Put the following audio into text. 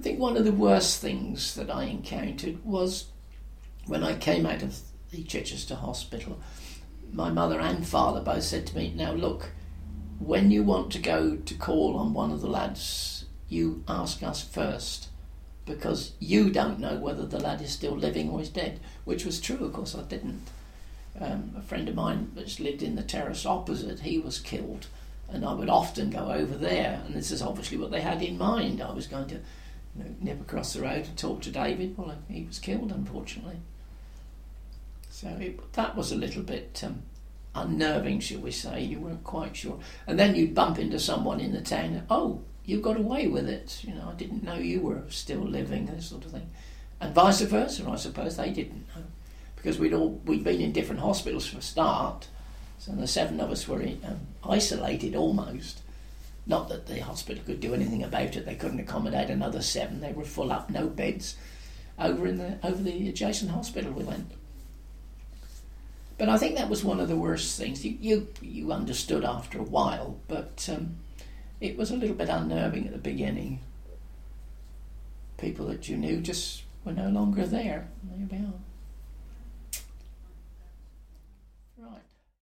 I think one of the worst things that I encountered was when I came out of the Chichester Hospital. My mother and father both said to me, now look, when you want to go to call on one of the lads, you ask us first, because you don't know whether the lad is still living or is dead, which was true, of course. I didn't. A friend of mine that's lived in the terrace opposite, he was killed, and I would often go over there, and this is obviously what they had in mind. I was going to nip across the road and talk to David. Well, he was killed, unfortunately. So that was a little bit unnerving, shall we say. You weren't quite sure. And then you'd bump into someone in the town, oh, you got away with it. I didn't know you were still living, this sort of thing. And vice versa, I suppose they didn't know. Because we'd been in different hospitals for a start. So the 7 of us were isolated almost. Not that the hospital could do anything about it. They couldn't accommodate another 7. They were full up, no beds. Over the adjacent hospital we went. But I think that was one of the worst things. You understood after a while, but it was a little bit unnerving at the beginning. People that you knew just were no longer there. There we are.